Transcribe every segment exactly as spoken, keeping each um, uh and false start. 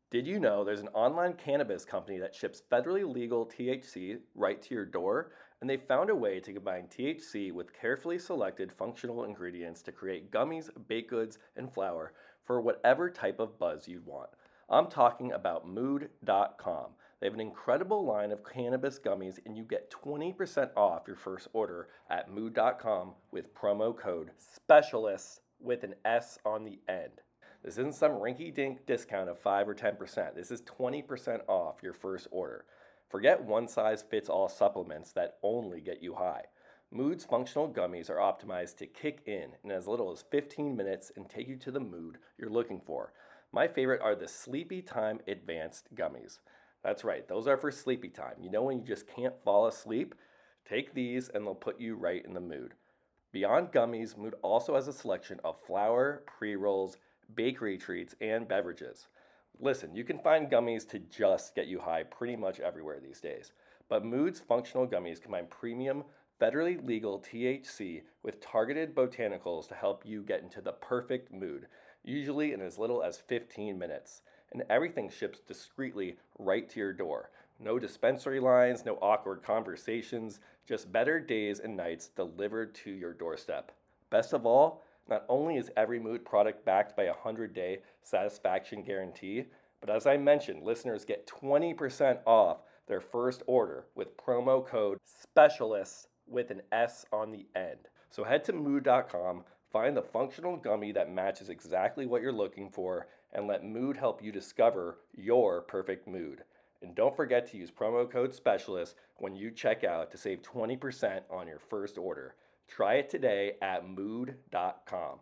Did you know there's an online cannabis company that ships federally legal T H C right to your door? And they found a way to combine T H C with carefully selected functional ingredients to create gummies, baked goods, and flour for whatever type of buzz you'd want. I'm talking about mood dot com. They have an incredible line of cannabis gummies, and you get twenty percent off your first order at mood dot com with promo code SPECIALIST with an S on the end. This isn't some rinky dink discount of five or ten percent. This is twenty percent off your first order. Forget one size fits all supplements that only get you high. Mood's functional gummies are optimized to kick in in as little as fifteen minutes and take you to the mood you're looking for. My favorite are the Sleepy Time Advanced Gummies. That's right, those are for sleepy time. You know when you just can't fall asleep? Take these and they'll put you right in the mood. Beyond gummies, Mood also has a selection of flour, pre-rolls, bakery treats, and beverages. Listen, you can find gummies to just get you high pretty much everywhere these days, but Mood's functional gummies combine premium, federally legal T H C with targeted botanicals to help you get into the perfect mood, usually in as little as fifteen minutes. And everything ships discreetly right to your door. No dispensary lines, no awkward conversations, just better days and nights delivered to your doorstep. Best of all, not only is every Mood product backed by a one hundred day satisfaction guarantee, but as I mentioned, listeners get twenty percent off their first order with promo code SPECIALIST with an S on the end. So head to mood dot com, find the functional gummy that matches exactly what you're looking for, and let Mood help you discover your perfect mood. And don't forget to use promo code SPECIALIST when you check out to save twenty percent on your first order. Try it today at mood dot com.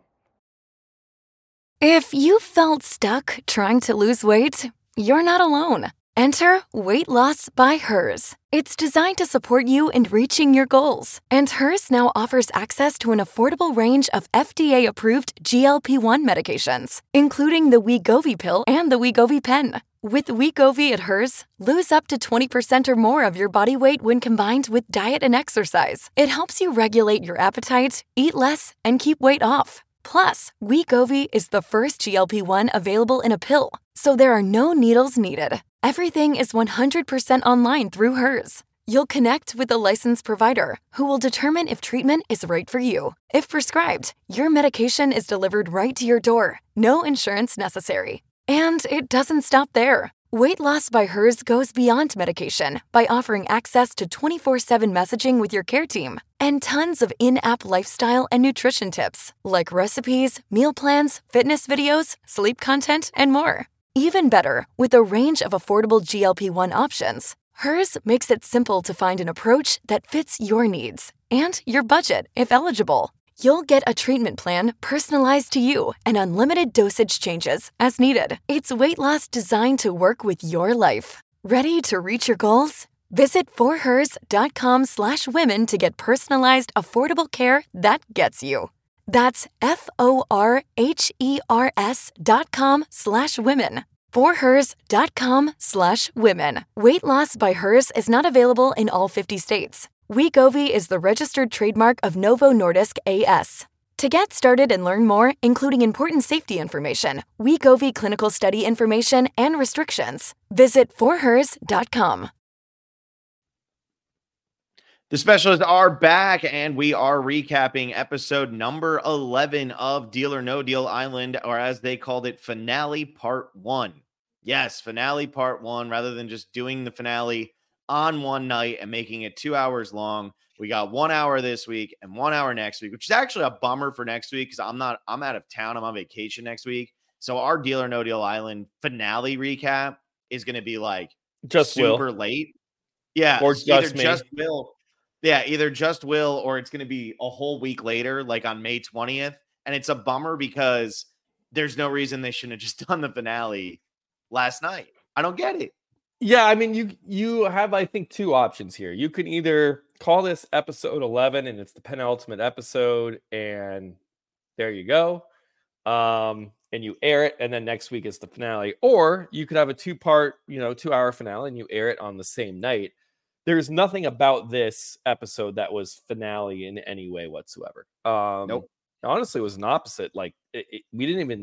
If you felt stuck trying to lose weight, you're not alone. Enter Weight Loss by Hers. It's designed to support you in reaching your goals. And Hers now offers access to an affordable range of F D A-approved G L P one medications, including the Wegovy pill and the Wegovy pen. With Wegovy at Hers, lose up to twenty percent or more of your body weight when combined with diet and exercise. It helps you regulate your appetite, eat less, and keep weight off. Plus, Wegovy is the first G L P one available in a pill, so there are no needles needed. Everything is one hundred percent online through Hers. You'll connect with a licensed provider who will determine if treatment is right for you. If prescribed, your medication is delivered right to your door. No insurance necessary. And it doesn't stop there. Weight Loss by Hers goes beyond medication by offering access to twenty-four seven messaging with your care team and tons of in-app lifestyle and nutrition tips like recipes, meal plans, fitness videos, sleep content, and more. Even better, with a range of affordable G L P one options, Hers makes it simple to find an approach that fits your needs and your budget if eligible. You'll get a treatment plan personalized to you and unlimited dosage changes as needed. It's weight loss designed to work with your life. Ready to reach your goals? Visit forhers.com slash women to get personalized, affordable care that gets you. That's F-O-R-H-E-R-S dot com slash women. forhers.com slash women. Weight Loss by Hers is not available in all fifty states. Wegovy is the registered trademark of Novo Nordisk A S. To get started and learn more, including important safety information, Wegovy clinical study information, and restrictions, visit forhers dot com. The specialists are back, and we are recapping episode number eleven of Deal or No Deal Island, or as they called it, Finale Part one. Yes, Finale Part one, rather than just doing the finale on one night and making it two hours long. We got one hour this week and one hour next week, which is actually a bummer for next week because I'm not, I'm out of town. I'm on vacation next week. So our Deal or No Deal Island finale recap is going to be like just super Will. late. Yeah. Or either just me. just Will. Yeah. Either just Will, or it's going to be a whole week later, like on May twentieth. And it's a bummer because there's no reason they shouldn't have just done the finale last night. I don't get it. Yeah, I mean, you you have, I think, two options here. You can either call this episode eleven and it's the penultimate episode, and there you go. Um, and you air it, and then next week is the finale. Or you could have a two-part, you know, two-hour finale, and you air it on the same night. There's nothing about this episode that was finale in any way whatsoever. Um, Nope. Honestly, it was an opposite. Like, it, it, we didn't even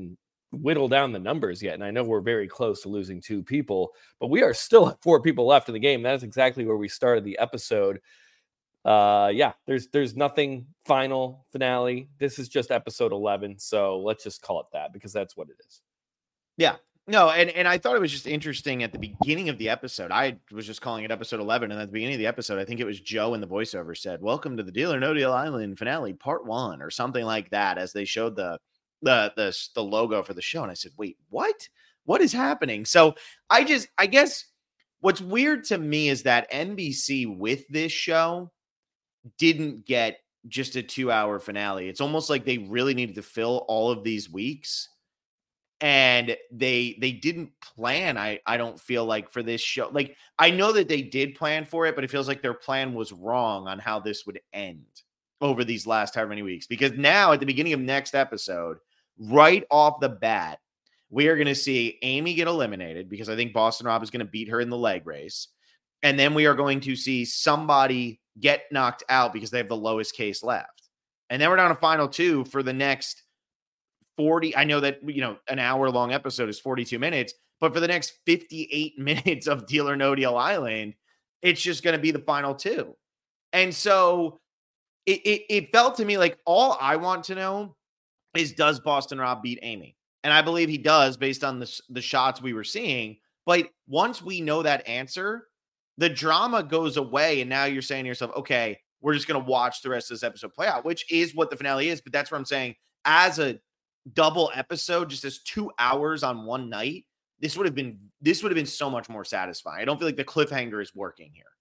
whittle down the numbers yet. And I know we're very close to losing two people, but we are still at four people left in the game. That's exactly where we started the episode. Uh, yeah, there's there's nothing final finale. This is just episode eleven. So let's just call it that because that's what it is. Yeah. No, and, and I thought it was just interesting at the beginning of the episode. I was just calling it episode eleven, and at the beginning of the episode, I think it was Joe in the voiceover said, "Welcome to the Deal or No Deal Island finale, part one," or something like that, as they showed the the the the logo for the show. And I said, "Wait, what? What is happening?" So I just, I guess, what's weird to me is that N B C with this show didn't get just a two-hour finale. It's almost like they really needed to fill all of these weeks. And they they didn't plan, I, I don't feel like, for this show. Like, I know that they did plan for it, but it feels like their plan was wrong on how this would end over these last however many weeks. Because now, at the beginning of next episode, right off the bat, we are going to see Amy get eliminated because I think Boston Rob is going to beat her in the leg race. And then we are going to see somebody get knocked out because they have the lowest case left. And then we're down to final two for the next forty. I know that, you know, an hour long episode is forty-two minutes, but for the next fifty-eight minutes of Deal or No Deal Island, it's just going to be the final two. And so it, it, it felt to me like all I want to know is, does Boston Rob beat Amy? And I believe he does based on the, the shots we were seeing. But once we know that answer, the drama goes away. And now you're saying to yourself, okay, we're just going to watch the rest of this episode play out, which is what the finale is. But that's what I'm saying. As a double episode, just as two hours on one night, this would have been this would have been so much more satisfying. I don't feel like the cliffhanger is working here.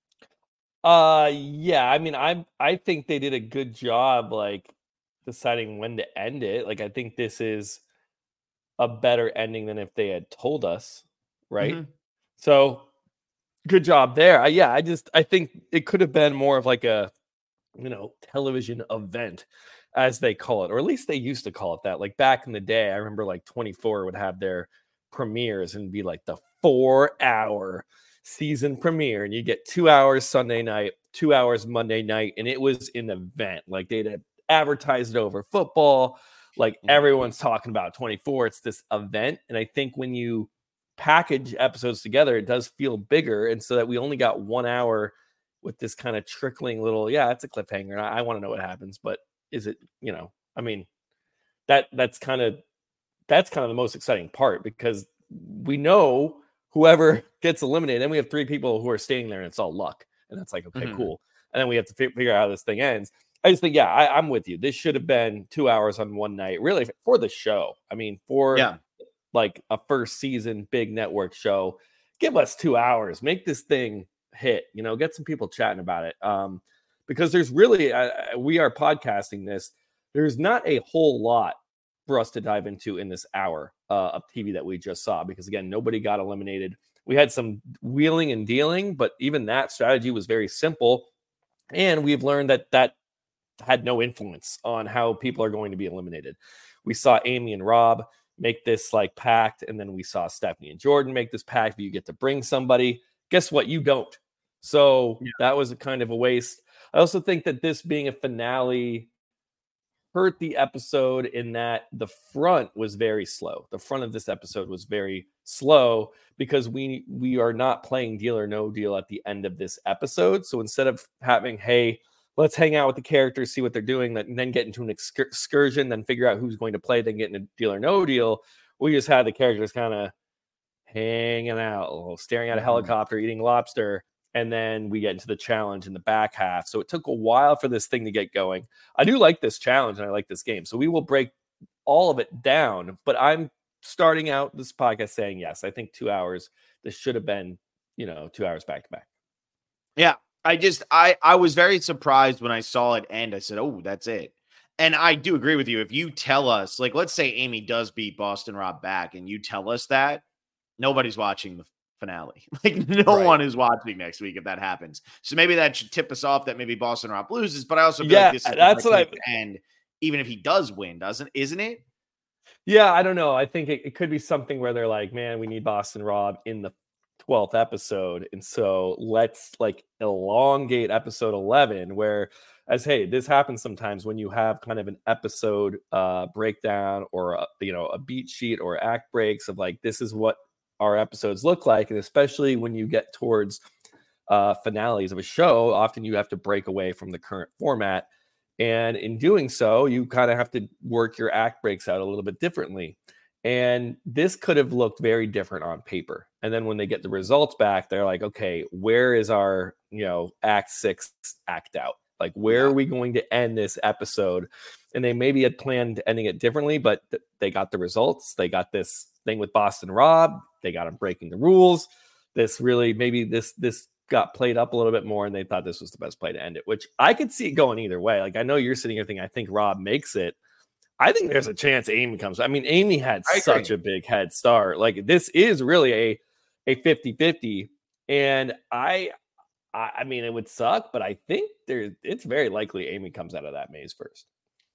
Uh yeah, I mean, I I think they did a good job like deciding when to end it. Like, I think this is a better ending than if they had told us, right? Mm-hmm. So good job there. I, yeah, I just I think it could have been more of like a, you know, television event, as they call it, or at least they used to call it that. Like back in the day, I remember like twenty-four would have their premieres and be like the four hour season premiere. And you get two hours Sunday night, two hours Monday night. And it was an event. Like they'd advertise it over football. Like everyone's talking about twenty-four. It's this event. And I think when you package episodes together, it does feel bigger. And so that we only got one hour with this kind of trickling little, yeah, it's a cliffhanger. I, I want to know what happens, but is it, you know, I mean, that that's kind of, that's kind of the most exciting part, because we know whoever gets eliminated, and we have three people who are staying there and it's all luck. And that's like, okay, mm-hmm. cool. And then we have to f- figure out how this thing ends. I just think, yeah, I, I'm with you. This should have been two hours on one night, really, for the show. I mean, for yeah. like a first season big network show, give us two hours, make this thing hit, you know, get some people chatting about it. Um, because there's really, uh, we are podcasting this. There's not a whole lot for us to dive into in this hour uh, of T V that we just saw, because again, nobody got eliminated. We had some wheeling and dealing, but even that strategy was very simple. And we've learned that that had no influence on how people are going to be eliminated. We saw Amy and Rob make this like pact, and then we saw Stephanie and Jordan make this pact. You get to bring somebody. Guess what? You don't. So yeah. that was a kind of a waste. I also think that this being a finale hurt the episode in that the front was very slow. The front of this episode was very slow because we we are not playing Deal or No Deal at the end of this episode. So instead of having, hey, let's hang out with the characters, see what they're doing, and then get into an excur- excursion, then figure out who's going to play, then get into Deal or No Deal, we just had the characters kind of hanging out, staring at a helicopter, eating lobster. And then we get into the challenge in the back half. So it took a while for this thing to get going. I do like this challenge and I like this game. So we will break all of it down. But I'm starting out this podcast saying, yes, I think two hours. This should have been, you know, two hours back to back. Yeah, I just, I, I was very surprised when I saw it end. I said, oh, that's it. And I do agree with you. If you tell us, like, let's say Amy does beat Boston Rob back and you tell us that, nobody's watching the finale. Like no right. one is watching next week if that happens. So maybe that should tip us off that maybe Boston Rob loses. But I also feel yeah, like this is that's what I end, even if he does win, doesn't isn't it? Yeah, I don't know. I think it, it could be something where they're like, man, we need Boston Rob in the twelfth episode. And so let's like elongate episode eleven, where as hey, this happens sometimes when you have kind of an episode uh, breakdown or a, you know a beat sheet or act breaks of like this is what our episodes look like, and especially when you get towards uh, finales of a show, often you have to break away from the current format, and in doing so, you kind of have to work your act breaks out a little bit differently. And this could have looked very different on paper. And then when they get the results back, they're like, okay, where is our you know act six act out? Like, where yeah. are we going to end this episode? And they maybe had planned ending it differently, but th- they got the results. They got this thing with Boston Rob. They got him breaking the rules. This really, maybe this this got played up a little bit more, and they thought this was the best play to end it, which I could see it going either way. Like, I know you're sitting here thinking, I think Rob makes it. I think there's a chance Amy comes. I mean, Amy had I such agree. a big head start. Like, this is really a a fifty-fifty. And I... I mean, it would suck, but I think there it's very likely Amy comes out of that maze first.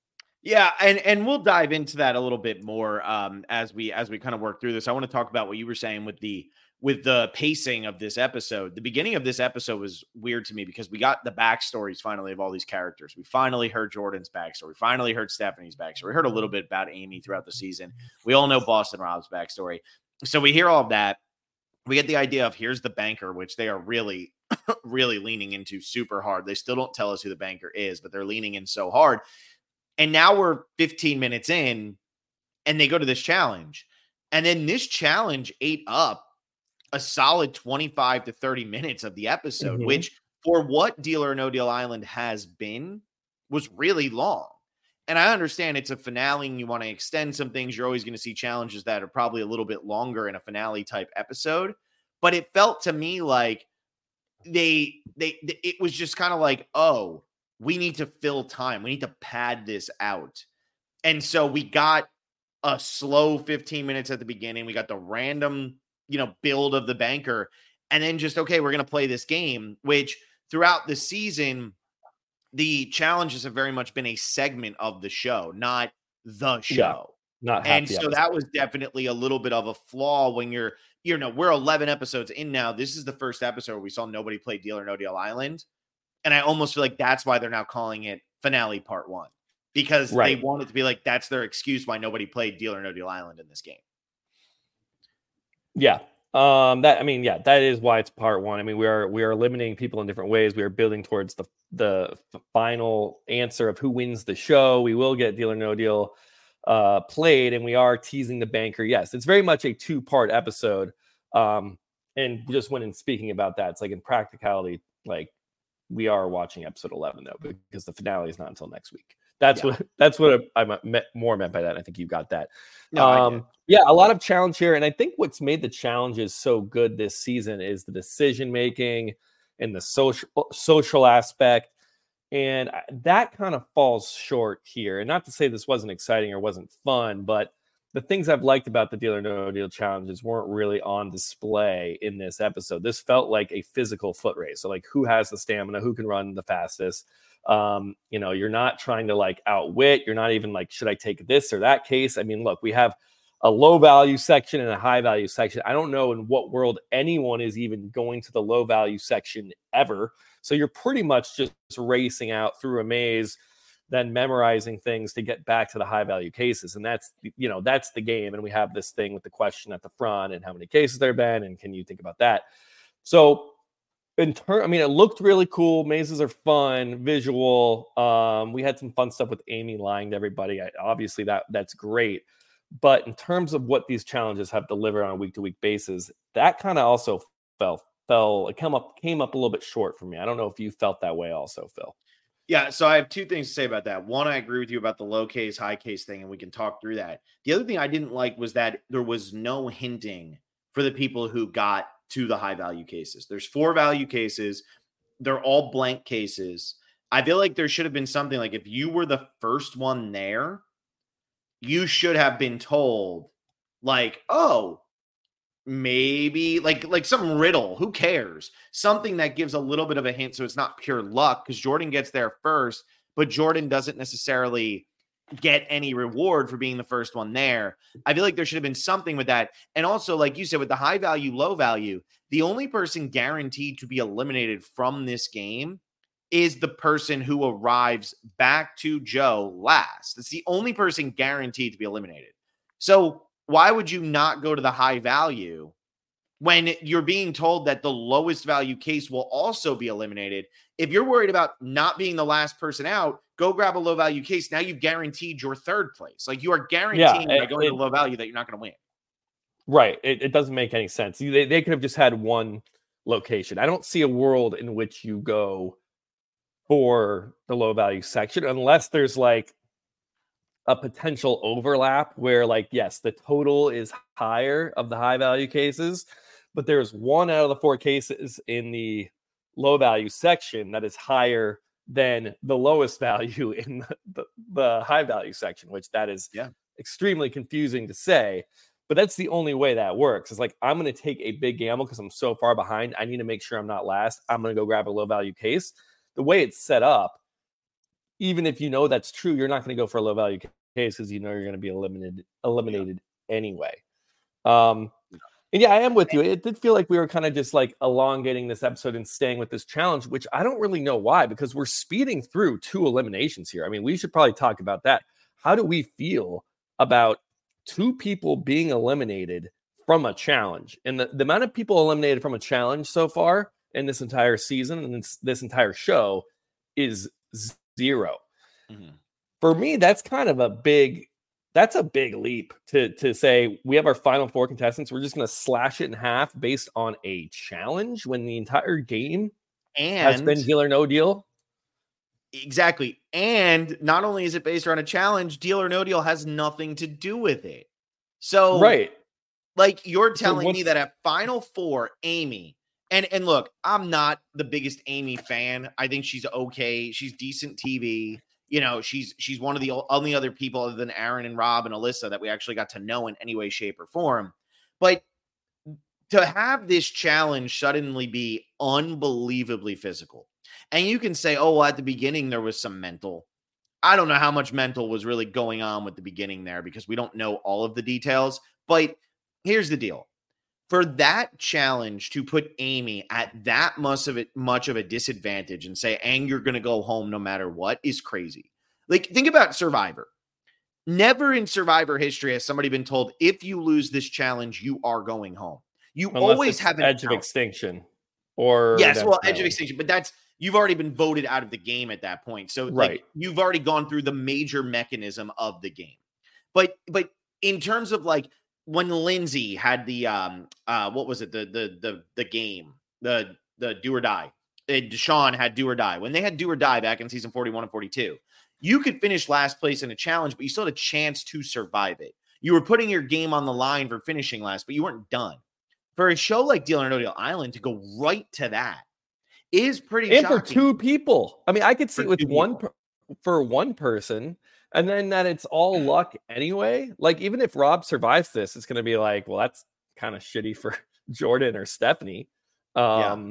Yeah, and and we'll dive into that a little bit more um, as we as we kind of work through this. I want to talk about what you were saying with the with the pacing of this episode. The beginning of this episode was weird to me because we got the backstories finally of all these characters. We finally heard Jordan's backstory. We finally heard Stephanie's backstory. We heard a little bit about Amy throughout the season. We all know Boston Rob's backstory. So we hear all of that. We get the idea of here's the banker, which they are really really leaning into super hard. They still don't tell us who the banker is, but they're leaning in so hard. And now we're fifteen minutes in and they go to this challenge. And then this challenge ate up a solid twenty-five to thirty minutes of the episode, mm-hmm. which for what Deal or No Deal Island has been was really long. And I understand it's a finale and you want to extend some things. You're always going to see challenges that are probably a little bit longer in a finale type episode. But it felt to me like They, they, it was just kind of like, oh, we need to fill time. We need to pad this out. And so we got a slow fifteen minutes at the beginning. We got the random, you know, build of the banker. And then just, okay, we're going to play this game, which throughout the season, the challenges have very much been a segment of the show, not the show. Yeah, not and so episode. That was definitely a little bit of a flaw when you're, you know, we're eleven episodes in now. This is the first episode where we saw nobody play Deal or No Deal Island. And I almost feel like that's why they're now calling it finale part one, because right. they want it to be like, that's their excuse why nobody played Deal or No Deal Island in this game. Yeah. Um, that, I mean, yeah, that is why it's part one. I mean, we are, we are eliminating people in different ways. We are building towards the, the final answer of who wins the show. We will get Deal or No Deal uh played, and we are teasing the banker. Yes, it's very much a two-part episode. Um and just when in speaking about that, it's like in practicality, like we are watching episode eleven though, because the finale is not until next week. That's yeah. what that's what I meant more meant by that. I think you got that. No, um yeah, a lot of challenge here, and I think what's made the challenges so good this season is the decision making and the social social aspect. And that kind of falls short here. And not to say this wasn't exciting or wasn't fun, but the things I've liked about the Deal or No Deal challenges weren't really on display in this episode. This felt like a physical foot race. So like, who has the stamina, who can run the fastest? Um, you know, you're not trying to like outwit. You're not even like, should I take this or that case? I mean, look, we have a low value section and a high value section. I don't know in what world anyone is even going to the low value section ever. So you're pretty much just racing out through a maze, then memorizing things to get back to the high value cases. And that's, you know, that's the game. And we have this thing with the question at the front and how many cases there have been. And can you think about that? So in turn, I mean, it looked really cool. Mazes are fun, visual. Um, we had some fun stuff with Amy lying to everybody. I, obviously that that's great. But in terms of what these challenges have delivered on a week to week basis, that kind of also fell fell, it came up, came up a little bit short for me. I don't know if you felt that way also, Phil. Yeah, so I have two things to say about that. One, I agree with you about the low case, high case thing, and we can talk through that. The other thing I didn't like was that there was no hinting for the people who got to the high value cases. There's four value cases. They're all blank cases. I feel like there should have been something like if you were the first one there, you should have been told like, oh, maybe like like some riddle, who cares, something that gives a little bit of a hint so it's not pure luck, because Jordan gets there first, but Jordan doesn't necessarily get any reward for being the first one there. I feel like there should have been something with that. And also, like you said, with the high value, low value, the only person guaranteed to be eliminated from this game is the person who arrives back to Joe last. It's the only person guaranteed to be eliminated. So why would you not go to the high value when you're being told that the lowest value case will also be eliminated? If you're worried about not being the last person out, go grab a low value case. Now you've guaranteed your third place. Like, you are guaranteeing Yeah, by it- going it- to low value that you're not going to win. Right. It, it doesn't make any sense. They, they could have just had one location. I don't see a world in which you go for the low value section unless there's like a potential overlap where, like, yes, the total is higher of the high value cases, but there's one out of the four cases in the low value section that is higher than the lowest value in the, the, the high value section, which that is Yeah. extremely confusing to say. But that's the only way that works. It's like, I'm going to take a big gamble because I'm so far behind. I need to make sure I'm not last. I'm going to go grab a low value case. The way it's set up, even if you know that's true, you're not going to go for a low value case because you know you're going to be eliminated eliminated yeah. anyway. Um, and yeah, I am with you. It did feel like we were kind of just like elongating this episode and staying with this challenge, which I don't really know why, because we're speeding through two eliminations here. I mean, we should probably talk about that. How do we feel about two people being eliminated from a challenge? And the, the amount of people eliminated from a challenge so far in this entire season and this, this entire show is zero. Mm-hmm. For me, that's kind of a big, that's a big leap to, to say we have our final four contestants. We're just going to slash it in half based on a challenge when the entire game and has been deal or no deal. Exactly. And not only is it based on a challenge, deal or no deal has nothing to do with it. So, right. Like, you're telling so me that at Final Four, Amy, and, and look, I'm not the biggest Amy fan. I think she's okay. She's decent T V. You know, she's she's one of the only other people other than Aaron and Rob and Alyssa that we actually got to know in any way, shape, or form. But to have this challenge suddenly be unbelievably physical, and you can say, oh, well, at the beginning, there was some mental. I don't know how much mental was really going on with the beginning there because we don't know all of the details. But here's the deal. For that challenge to put Amy at that much of it, much of a disadvantage and say, and you're going to go home no matter what, is crazy. Like, think about Survivor. Never in Survivor history has somebody been told, if you lose this challenge, you are going home. You Unless always have an edge out. of extinction. Or yes, well, edge of extinction, but that's, you've already been voted out of the game at that point. So right. like, you've already gone through the major mechanism of the game. But, but in terms of like, when Lindsay had the um uh what was it the the the the game the the do or die, and Deshaun had do or die. When they had do or die back in season forty-one and forty-two, you could finish last place in a challenge, but you still had a chance to survive it. You were putting your game on the line for finishing last, but you weren't done. For a show like Deal or No Deal Island to go right to that is pretty and shocking. For two people. I mean, I could see for it with one per, for one person. And then that it's all luck anyway. Like, even if Rob survives this, it's going to be like, well, that's kind of shitty for Jordan or Stephanie. Um, yeah.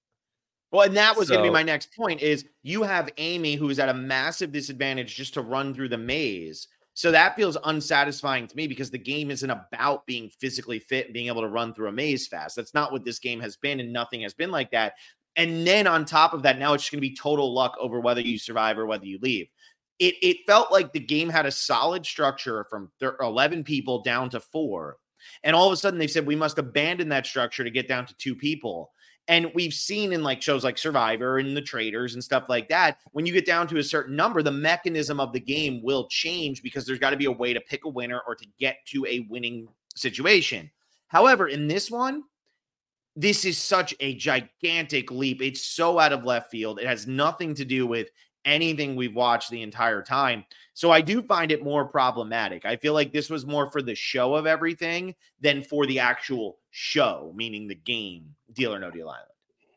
Well, and that was so, going to be my next point is you have Amy, who is at a massive disadvantage just to run through the maze. So that feels unsatisfying to me because the game isn't about being physically fit and being able to run through a maze fast. That's not what this game has been, and nothing has been like that. And then on top of that, now it's just going to be total luck over whether you survive or whether you leave. It it felt like the game had a solid structure from eleven people down to four. And all of a sudden they said, we must abandon that structure to get down to two people. And we've seen in like shows like Survivor and The Traders and stuff like that, when you get down to a certain number, the mechanism of the game will change because there's got to be a way to pick a winner or to get to a winning situation. However, in this one, this is such a gigantic leap. It's so out of left field. It has nothing to do with anything we've watched the entire time. So I do find it more problematic. I feel like this was more for the show of everything than for the actual show, meaning the game, Deal or No Deal Island.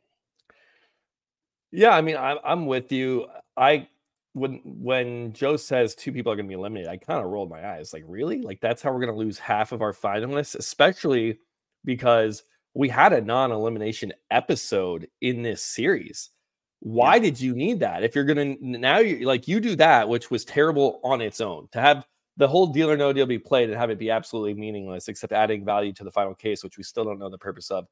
Yeah, I mean, I'm, I'm with you. I when when Joe says two people are going to be eliminated, I kind of rolled my eyes. Like, really? Like, that's how we're going to lose half of our finalists, especially because we had a non-elimination episode in this series. Why Yeah. did you need that? If you're going to now, you like you do that, which was terrible on its own, to have the whole Deal or No Deal be played and have it be absolutely meaningless, except adding value to the final case, which we still don't know the purpose of.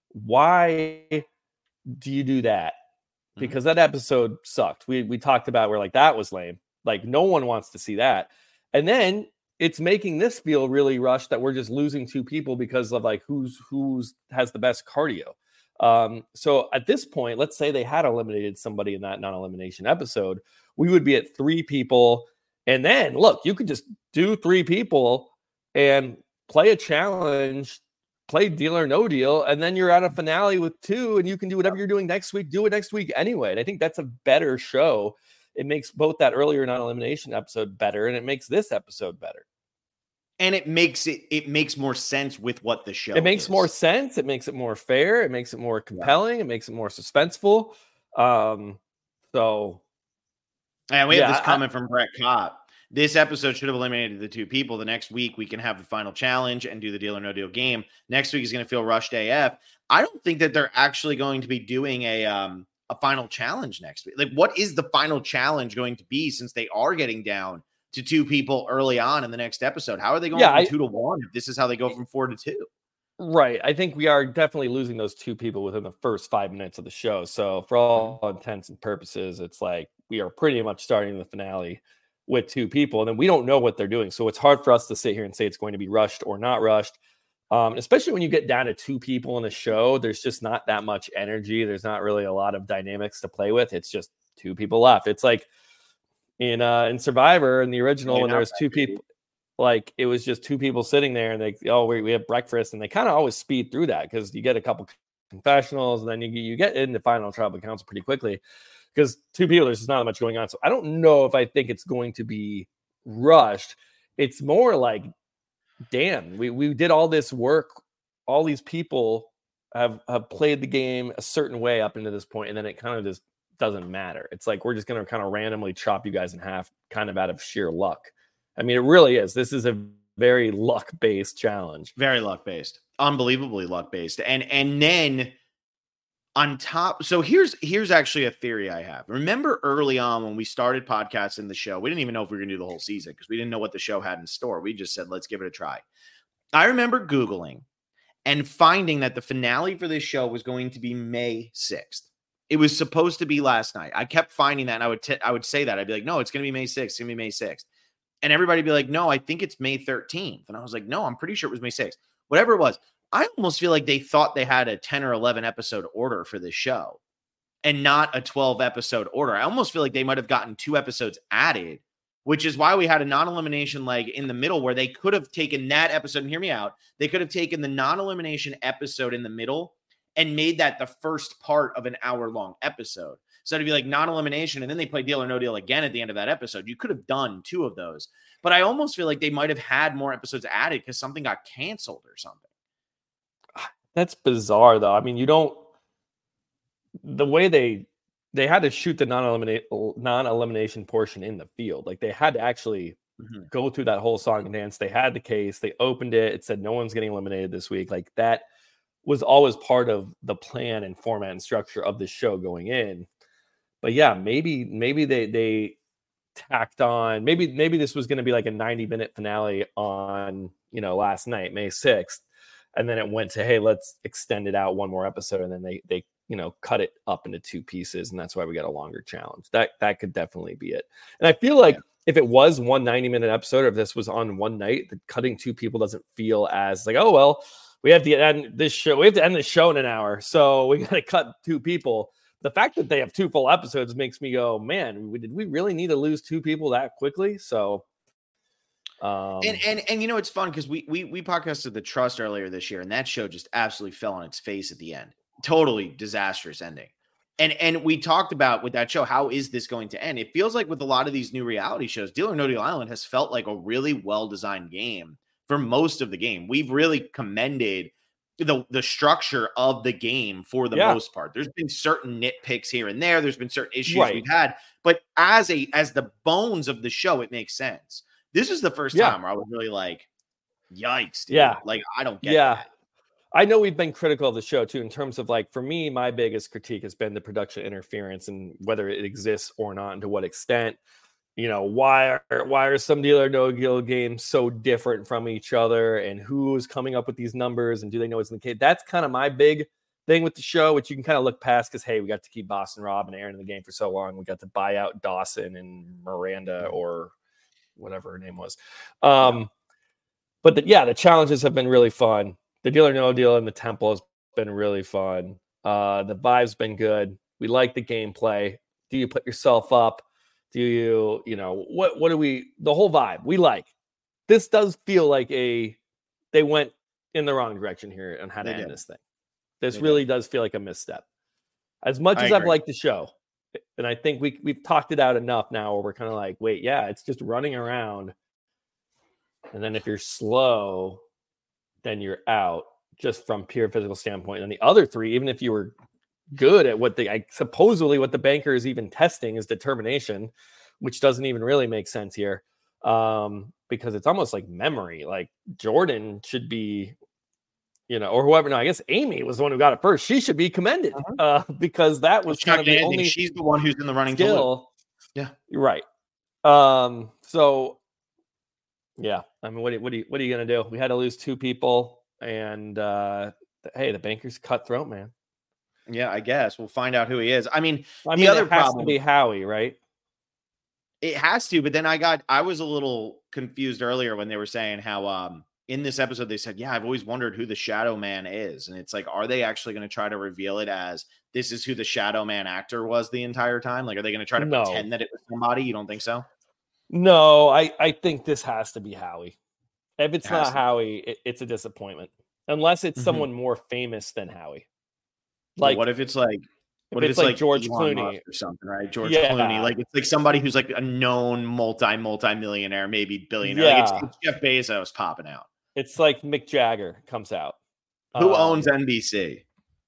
Why do you do that? Because that episode sucked. We we talked about where like that was lame. Like no one wants to see that. And then it's making this feel really rushed that we're just losing two people because of like who's who's has the best cardio. Um, so at this point, let's say they had eliminated somebody in that non-elimination episode, we would be at three people. And then look, you could just do three people and play a challenge, play Deal or No Deal, and then you're at a finale with two, and you can do whatever you're doing next week, do it next week anyway. And I think that's a better show. It makes both that earlier non-elimination episode better, and it makes this episode better. And it makes it it makes more sense with what the show It makes is. more sense. It makes it more fair. It makes it more compelling. Yeah. It makes it more suspenseful. Um, so, and we yeah, have this comment I, from Brett Kopp. This episode should have eliminated the two people. The next week, we can have the final challenge and do the Deal or No Deal game. Next week is going to feel rushed A F. I don't think that they're actually going to be doing a um, a final challenge next week. Like, what is the final challenge going to be since they are getting down to two people early on in the next episode? How are they going yeah, from I, two to one if this is how they go from four to two? Right. I think we are definitely losing those two people within the first five minutes of the show. So for all intents and purposes, it's like we are pretty much starting the finale with two people, and then we don't know what they're doing. So it's hard for us to sit here and say it's going to be rushed or not rushed. Um, especially when you get down to two people in a show, there's just not that much energy. There's not really a lot of dynamics to play with. It's just two people left. It's like in uh, in Survivor in the original, when there was two people, like it was just two people sitting there, and they oh we we have breakfast, and they kind of always speed through that because you get a couple confessionals, and then you you get into final tribal council pretty quickly. Because two people, there's just not much going on. So I don't know if I think it's going to be rushed. It's more like, damn, we, we did all this work. All these people have, have played the game a certain way up into this point, and then it kind of just doesn't matter. It's like we're just going to kind of randomly chop you guys in half kind of out of sheer luck. I mean, it really is. This is a very luck-based challenge. Very luck-based. Unbelievably luck-based. And and then... on top, so here's here's actually a theory I have. Remember early on when we started podcasting the show, we didn't even know if we were going to do the whole season because we didn't know what the show had in store. We just said, let's give it a try. I remember Googling and finding that the finale for this show was going to be May sixth. It was supposed to be last night. I kept finding that, and I would t- I would say that. I'd be like, no, it's going to be May sixth. It's going to be May sixth. And everybody would be like, no, I think it's May thirteenth. And I was like, no, I'm pretty sure it was May sixth. Whatever it was. I almost feel like they thought they had a ten or eleven episode order for this show and not a twelve episode order. I almost feel like they might have gotten two episodes added, which is why we had a non-elimination leg in the middle where they could have taken that episode, and hear me out. They could have taken the non-elimination episode in the middle and made that the first part of an hour long episode. So it'd be like non-elimination, and then they play Deal or No Deal again at the end of that episode. You could have done two of those, but I almost feel like they might have had more episodes added because something got canceled or something. That's bizarre, though. I mean, you don't. The way they they had to shoot the non-eliminate non-elimination portion in the field, like they had to actually mm-hmm. go through that whole song and dance. They had the case. They opened it. It said no one's getting eliminated this week. Like that was always part of the plan and format and structure of the show going in. But yeah, maybe maybe they they tacked on. Maybe maybe this was going to be like a ninety minute finale on you know last night, May sixth. And then it went to, hey, let's extend it out one more episode. And then they, they, you know, cut it up into two pieces. And that's why we got a longer challenge. That, that could definitely be it. And I feel like yeah. if it was one ninety minute episode, or if this was on one night, the cutting two people doesn't feel as like, oh, well, we have to end this show. We have to end this show in an hour. So we got to cut two people. The fact that they have two full episodes makes me go, man, did we really need to lose two people that quickly? So Um, and and and you know it's fun because we we we podcasted The Trust earlier this year, and that show just absolutely fell on its face at the end. Totally disastrous ending. And and we talked about with that show, how is this going to end? It feels like with a lot of these new reality shows, Deal or No Deal Island has felt like a really well-designed game for most of the game. We've really commended the the structure of the game for the yeah. most part. There's been certain nitpicks here and there. There's been certain issues right. we've had, but as a as the bones of the show, it makes sense. This is the first yeah. time where I was really like, yikes, dude. Yeah. Like, I don't get yeah. that. I know we've been critical of the show too, in terms of like, for me, my biggest critique has been the production interference and whether it exists or not, and to what extent. You know, why are why are some Deal or No Deal games so different from each other, and who's coming up with these numbers, and do they know it's in the case? That's kind of my big thing with the show, which you can kind of look past because, hey, we got to keep Boston Rob and Aaron in the game for so long. We got to buy out Dawson and Miranda or whatever her name was. Um, but the, yeah, the challenges have been really fun. The Deal or No Deal in the Temple has been really fun. Uh, the vibe's been good. We like the gameplay. Do you put yourself up? Do you, you know, what, what do we, the whole vibe we like. This does feel like a, they went in the wrong direction here on how to They end did. this thing. This They really did. does feel like a misstep. As much I as I've agree. liked the show, and I think we, we've talked it out enough now where we're kind of like, wait, yeah, it's just running around. And then if you're slow, then you're out just from pure physical standpoint. And the other three, even if you were good at what the I, supposedly what the banker is even testing is determination, which doesn't even really make sense here, um, because it's almost like memory. Like Jordan should be, you know, or whoever. No, I guess Amy was the one who got it first. She should be commended uh, because that was kind of the Anything. only She's the one who's in the running to loop. skill. Yeah. You're right. Um, so yeah, I mean, what do, what do you, what are you gonna do? We had to lose two people, and uh, hey, the banker's cutthroat, man. Yeah, I guess we'll find out who he is. I mean, I the mean, other it has problem to be Howie, right? it has to, but then I got I was a little confused earlier when they were saying how um in this episode they said, yeah, I've always wondered who the Shadow Man is. And it's like, are they actually going to try to reveal it as this is who the Shadow Man actor was the entire time? Like, are they going to try to No. pretend that it was somebody? You don't think so? No, I, I think this has to be Howie. If it's It has not to be. Howie, it, it's a disappointment. Unless it's Mhm. someone more famous than Howie. Like, Like, what if it's like if what if it's it's like George Elon Clooney. Musk or something, right? George Yeah. Clooney, like it's like somebody who's like a known multi multi millionaire, maybe billionaire. Like Yeah. it's, it's Jeff Bezos popping out. It's like Mick Jagger comes out. Who Um, owns N B C?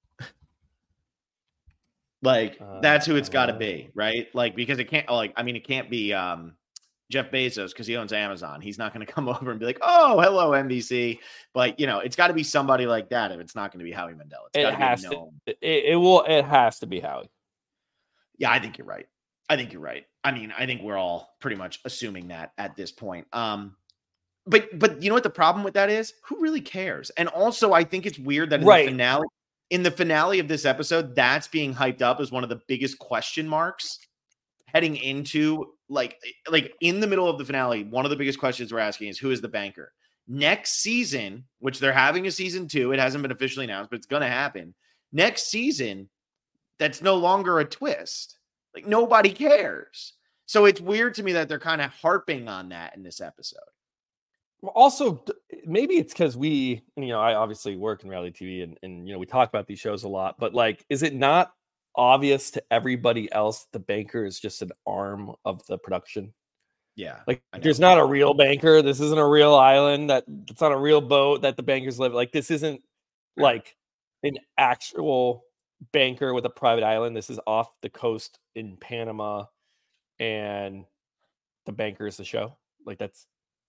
Like Uh, that's who it's got to uh, be, right? Like because it can't. Like I mean, it can't be um, Jeff Bezos because he owns Amazon. He's not going to come over and be like, "Oh, hello, N B C." But you know, it's got to be somebody like that. If it's not going to be Howie Mandel, it's It got to has be to. known. It, it will. It has to be Howie. Yeah, I think you're right. I think you're right. I mean, I think we're all pretty much assuming that at this point. Um, but but you know what the problem with that is? Who really cares? And also, I think it's weird that in Right. the finale, in the finale of this episode, that's being hyped up as one of the biggest question marks heading into like like in the middle of the finale. One of the biggest questions we're asking is who is the banker next season? Which they're having a season two. It hasn't been officially announced, but it's going to happen next season. That's no longer a twist. Like nobody cares. So it's weird to me that they're kind of harping on that in this episode. Well, also, d- maybe it's because we, you know, I obviously work in reality T V, and, and you know, we talk about these shows a lot. But like, is it not obvious to everybody else the banker is just an arm of the production? Yeah. Like, I know. there's not a real banker. This isn't a real island. That it's on a real boat that the bankers live. Like, this isn't like an actual banker with a private island. This is off the coast in Panama, and the banker is the show. Like, that's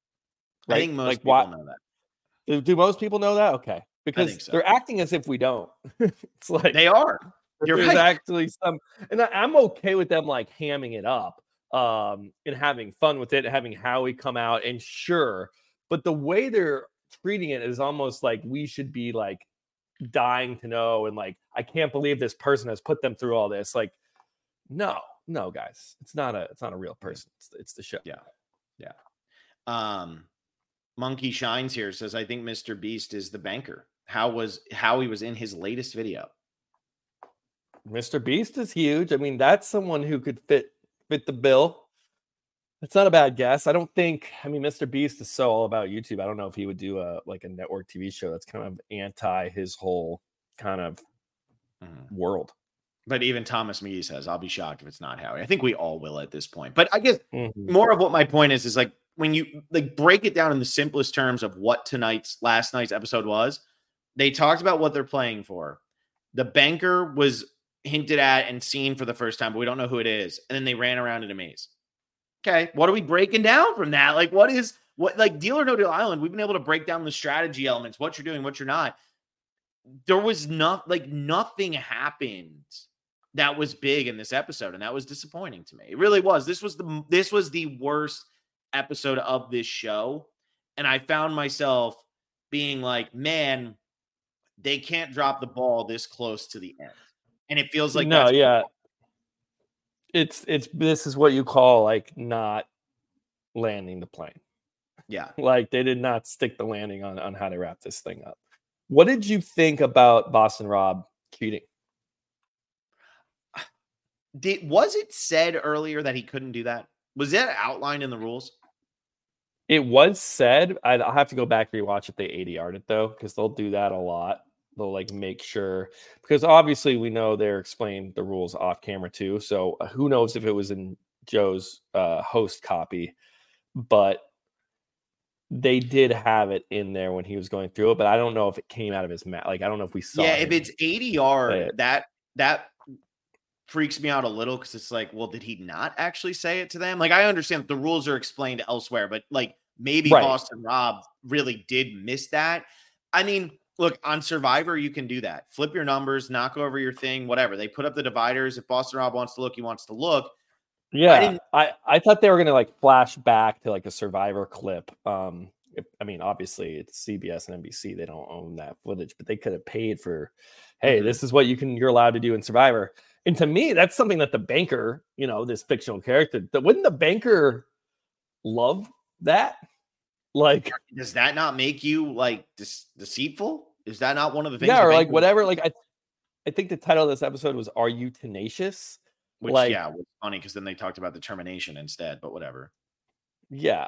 I right. think most like, people why, know that. do, do most people know that? Okay, because think so. they're acting as if we don't. It's like They are. You're there's right. actually some, and I, I'm okay with them like hamming it up, um, and having fun with it, having Howie come out, and sure, but the way they're treating it is almost like we should be like dying to know, and like I can't believe this person has put them through all this. Like, no, no, guys, it's not a, it's not a real person. It's, it's the show. Yeah. Yeah. Um, Monkey Shines here says, I think Mister Beast is the banker. How was how he was in his latest video? Mister Beast is huge. I mean, that's someone who could fit fit the bill. It's not a bad guess. I don't think. I mean, Mister Beast is so all about YouTube. I don't know if he would do a like a network T V show that's kind of anti his whole kind of Mhm. world. But even Thomas McGee says, I'll be shocked if it's not Howie. I think we all will at this point. But I guess Mhm. more of what my point is is like when you like break it down in the simplest terms of what tonight's last night's episode was, they talked about what they're playing for. The banker was hinted at and seen for the first time, but we don't know who it is. And then they ran around in a maze. Okay, what are we breaking down from that? Like, what is what like Deal or No Deal Island? We've been able to break down the strategy elements, what you're doing, what you're not. there was not like nothing happened that was big in this episode, and that was disappointing to me. It really was. This was the this was the worst episode of this show, and I found myself being like, man, they can't drop the ball this close to the end. And it feels like no, that's yeah. It's it's this is what you call like not landing the plane. Yeah. Like they did not stick the landing on, on how to wrap this thing up. What did you think about Boston Rob cheating? Did was it said earlier that he couldn't do that? Was that outlined in the rules? It was said. I'd, I'll have to go back and rewatch if they A D R'd it though, because they'll do that a lot. They'll like make sure, because obviously we know they're explaining the rules off camera too. So uh, who knows if it was in Joe's uh, host copy, but they did have it in there when he was going through it. But I don't know if it came out of his mouth. Like I don't know if we saw. Yeah, if it's A D R, it. that that freaks me out a little because it's like, well, did he not actually say it to them? Like I understand the rules are explained elsewhere, but like maybe Right. Boston Rob really did miss that. I mean. Look, on Survivor, you can do that. Flip your numbers, knock over your thing, whatever. They put up the dividers. If Boston Rob wants to look, he wants to look. Yeah, I didn't- I, I thought they were gonna like flash back to like a Survivor clip. Um, if, I mean, obviously it's C B S and N B C; they don't own that footage, but they could have paid for, hey, Mhm. this is what you can you're allowed to do in Survivor. And to me, that's something that the banker, you know, this fictional character, that wouldn't the banker love that? Like, Does that not make you like dis- deceitful? Is that not one of the things? yeah, the or like banker- whatever. Like, I, I think the title of this episode was "Are You Tenacious?" Which, like, yeah, was funny because then they talked about the termination instead, but whatever. Yeah.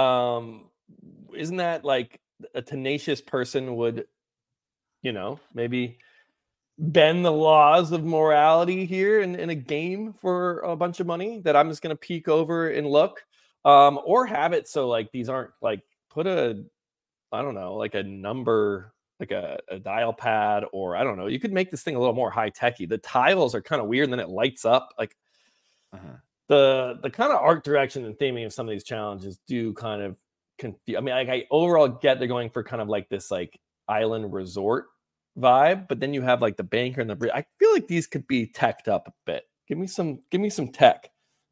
Um, isn't that like a tenacious person would, you know, maybe bend the laws of morality here in, in a game for a bunch of money that I'm just going to peek over and look, um, or have it so like these aren't like put a, I don't know, like a number, like a, a dial pad, or I don't know. You could make this thing a little more high techy. The tiles are kind of weird, and then it lights up like. Uh-huh. The the kind of art direction and theming of some of these challenges do kind of confuse. I mean, like I overall get they're going for kind of like this like island resort vibe, but then you have like the banker and the bridge. I feel like these could be teched up a bit. Give me some, give me some tech.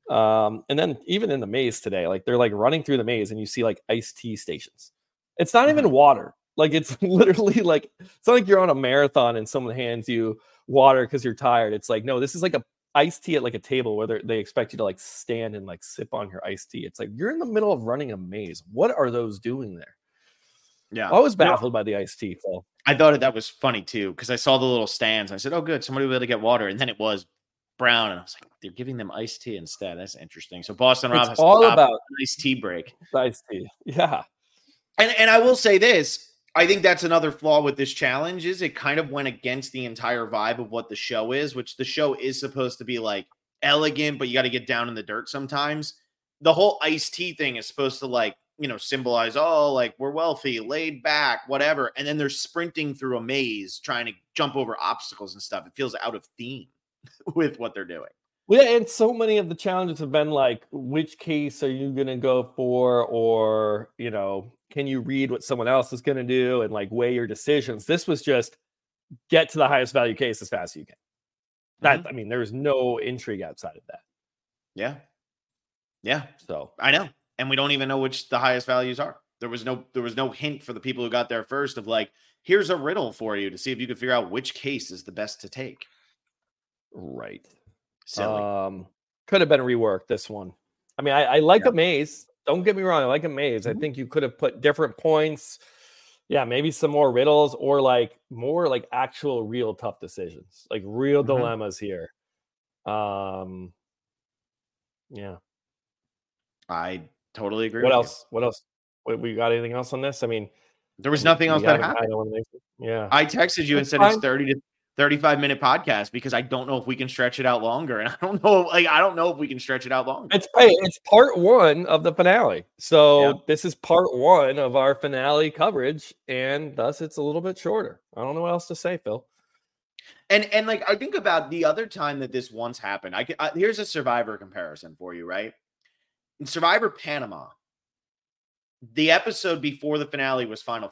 Um, and then even in the maze today, like they're like running through the maze and you see like iced tea stations. It's not even water. Like it's literally like it's not like you're on a marathon and someone hands you water because you're tired. It's like, no, this is like a iced tea at like a table where they expect you to like stand and like sip on your iced tea. It's like you're in the middle of running a maze. What are those doing there? Yeah. I was baffled by the iced tea, Phil. I thought that was funny too because I saw the little stands. And I said, "Oh, good, somebody will be able to get water." And then it was brown, and I was like, "They're giving them iced tea instead." That's interesting. So Boston Rob It's has all to stop about an iced tea break. iced tea. Yeah. And and I will say this. I think that's another flaw with this challenge is it kind of went against the entire vibe of what the show is, which the show is supposed to be like elegant, but you got to get down in the dirt sometimes. The whole iced tea thing is supposed to like, you know, symbolize, oh, like we're wealthy, laid back, whatever. And then they're sprinting through a maze trying to jump over obstacles and stuff. It feels out of theme with what they're doing. Well, yeah, and so many of the challenges have been like, which case are you going to go for? Or, you know, can you read what someone else is going to do and like weigh your decisions? This was just get to the highest value case as fast as you can. That, Mhm. I mean, there's no intrigue outside of that. Yeah. Yeah. So I know. And we don't even know which the highest values are. There was no there was no hint for the people who got there first of like, here's a riddle for you to see if you can figure out which case is the best to take. right. Silly. Um, could have been reworked this one. I mean, I, I like Yeah. a maze. Don't get me wrong. I like a maze. Mhm. I think you could have put different points. Yeah, maybe some more riddles or like more like actual real tough decisions, like real Mhm. dilemmas here. Um, yeah. I totally agree. What with else? What else? What, we got anything else on this? I mean, You. There was we- nothing we else got that an happened. idle elimination. Yeah. I texted you and It's said it's fine. thirty to thirty-five minute podcast because I don't know if we can stretch it out longer. And I don't know, like, I don't know if we can stretch it out longer. It's hey, it's part one of the finale. So Yeah. this is part one of our finale coverage, and thus it's a little bit shorter. I don't know what else to say, Phil. And and like I think about the other time that this once happened. I, can, I here's a Survivor comparison for you, right? In Survivor Panama, the episode before the finale was Final Four.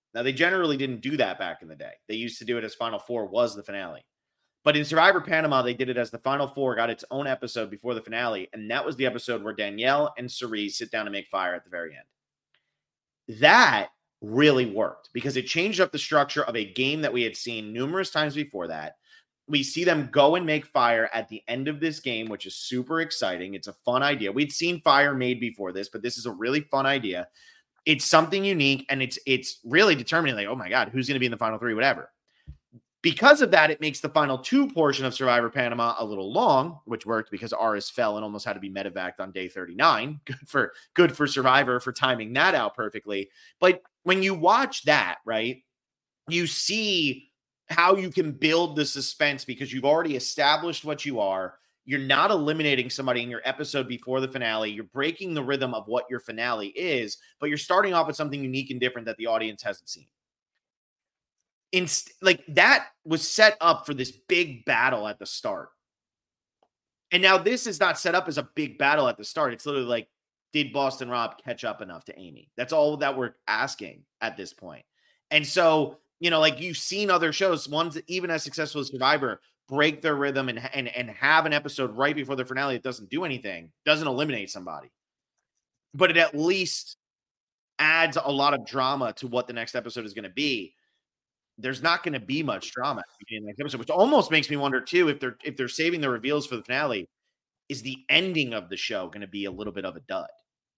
Now, they generally didn't do that back in the day. They used to do it as Final Four was the finale. But in Survivor Panama, they did it as the Final Four got its own episode before the finale. And that was the episode where Danielle and Cerise sit down and make fire at the very end. That really worked because it changed up the structure of a game that we had seen numerous times before that. We see them go and make fire at the end of this game, which is super exciting. It's a fun idea. We'd seen fire made before this, but this is a really fun idea. It's something unique, and it's it's really determining, like, oh my God, who's going to be in the final three, whatever. Because of that, it makes the final two portion of Survivor Panama a little long, which worked because Aris fell and almost had to be medevaced on day thirty-nine. Good for good for Survivor for timing that out perfectly. But when you watch that, right, you see how you can build the suspense because you've already established what you are. You're not eliminating somebody in your episode before the finale. You're breaking the rhythm of what your finale is, but you're starting off with something unique and different that the audience hasn't seen. Inst- like that was set up for this big battle at the start. And now this is not set up as a big battle at the start. It's literally like, did Boston Rob catch up enough to Amy? That's all that we're asking at this point. And so, you know, like you've seen other shows, ones that even as successful as Survivor, break their rhythm and, and, and have an episode right before the finale that doesn't do anything, doesn't eliminate somebody. But it at least adds a lot of drama to what the next episode is going to be. There's not going to be much drama in the next episode, which almost makes me wonder too, if they're if they're saving the reveals for the finale, is the ending of the show going to be a little bit of a dud?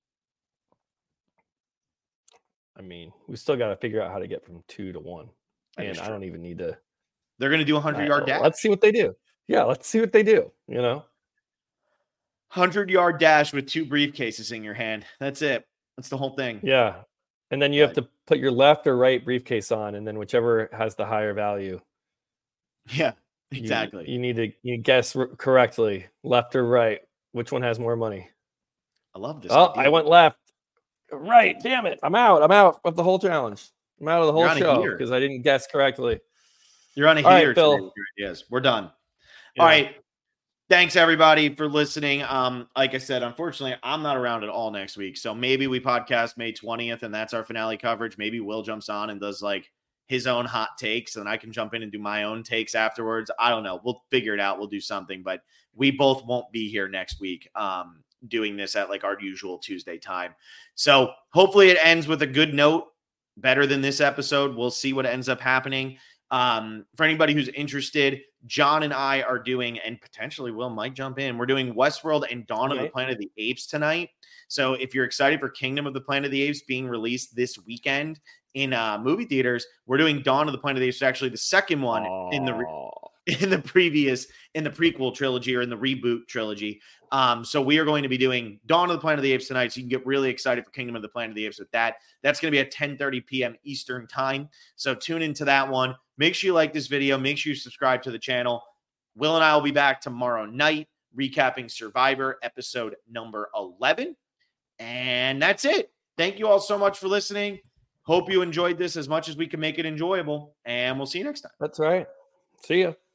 I mean, we still got to figure out how to get from two to one, and I don't even need to. They're going to do a hundred yard dash. Let's see what they do. Yeah, let's see what they do. You know, hundred yard dash with two briefcases in your hand. That's it. That's the whole thing. Yeah. And then you have to put your left or right briefcase on, and then whichever has the higher value. Yeah, exactly. You, you need to you guess r- correctly, left or right. Which one has more money? I love this. Oh, idea. I went left. Right. Damn it. I'm out. I'm out of the whole challenge. I'm out of the whole show because I didn't guess correctly. You're on a All heater right, Phil. today with your ideas. We're done. Yeah. All right. Thanks, everybody, for listening. Um, like I said, unfortunately, I'm not around at all next week. So maybe we podcast May twentieth, and that's our finale coverage. Maybe Will jumps on and does like his own hot takes, and I can jump in and do my own takes afterwards. I don't know. We'll figure it out. We'll do something. But we both won't be here next week um, doing this at like our usual Tuesday time. So hopefully it ends with a good note, better than this episode. We'll see what ends up happening. Um, for anybody who's interested, John and I are doing, and potentially Will might jump in. We're doing Westworld and Dawn okay. of the Planet of the Apes tonight. So if you're excited for Kingdom of the Planet of the Apes being released this weekend in uh, movie theaters, we're doing Dawn of the Planet of the Apes. Actually, the second one Aww. in the re- in the previous in the prequel trilogy or in the reboot trilogy. Um, so we are going to be doing Dawn of the Planet of the Apes tonight. So you can get really excited for Kingdom of the Planet of the Apes with that. That's going to be at ten thirty p.m. Eastern time. So tune into that one. Make sure you like this video. Make sure you subscribe to the channel. Will and I will be back tomorrow night recapping Survivor episode number eleven. And that's it. Thank you all so much for listening. Hope you enjoyed this as much as we can make it enjoyable. And we'll see you next time. That's right. See ya.